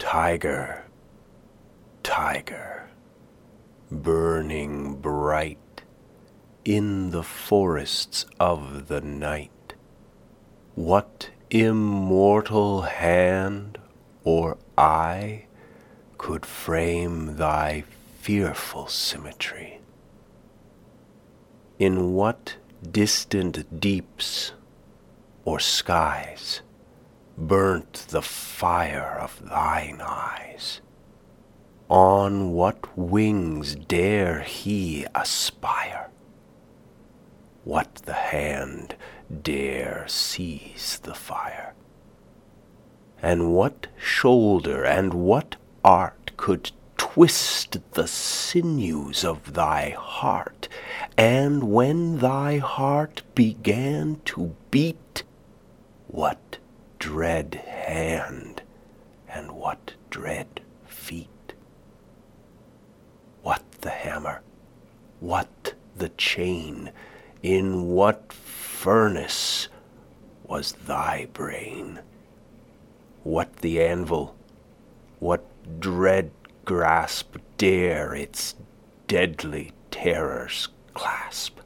Tiger, tiger, burning bright in the forests of the night, what immortal hand or eye could frame thy fearful symmetry? In what distant deeps or skies burnt the fire of thine eyes? On what wings dare he aspire? What the hand dare seize the fire? And what shoulder and what art could twist the sinews of thy heart? And when thy heart began to beat, what dread hand and what dread feet? What the hammer? What the chain? In what furnace was thy brain? What the anvil? What dread grasp dare its deadly terrors clasp?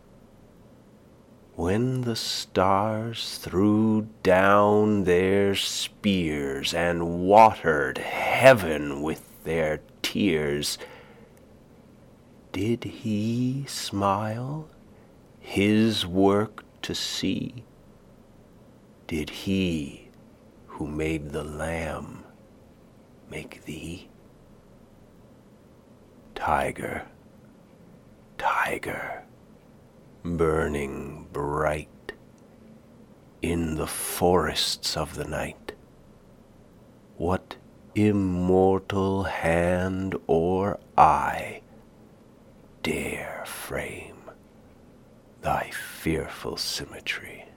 When the stars threw down their spears and watered heaven with their tears, did he smile his work to see? Did he who made the Lamb make thee? Tiger, tiger, burning bright in the forests of the night, what immortal hand or eye dare frame thy fearful symmetry?